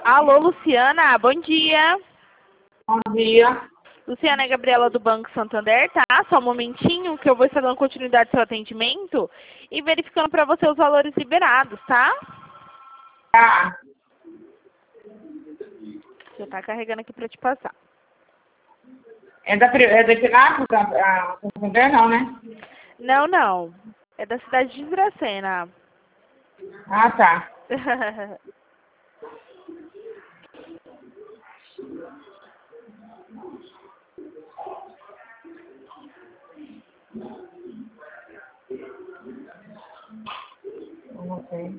Alô, Luciana, bom dia. Bom dia. Luciana, é Gabriela do Banco Santander, tá? Só um momentinho que eu vou estar dando continuidade ao seu atendimento e verificando para você os valores liberados, tá? Tá. Já tá carregando aqui para te passar. É da Pinápolis, a Santander, não, né? Não, não. É da cidade de Dracena. Ah, tá. Não sei.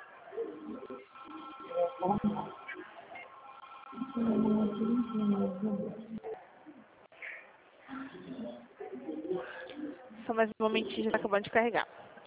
Só mais um momentinho, já tá acabando de carregar.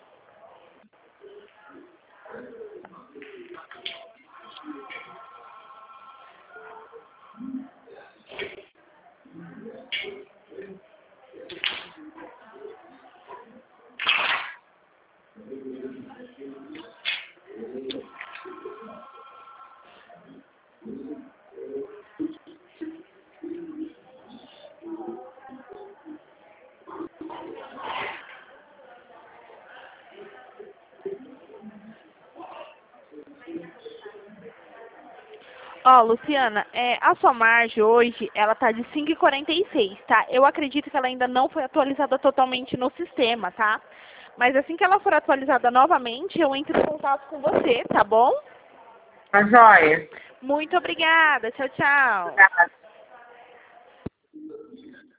Ó, Luciana, a sua margem hoje, ela tá de 5,46, tá? Eu acredito que ela ainda não foi atualizada totalmente no sistema, tá? Mas assim que ela for atualizada novamente, eu entro em contato com você, tá bom? Tá joia. Muito obrigada. Tchau, tchau. Obrigada.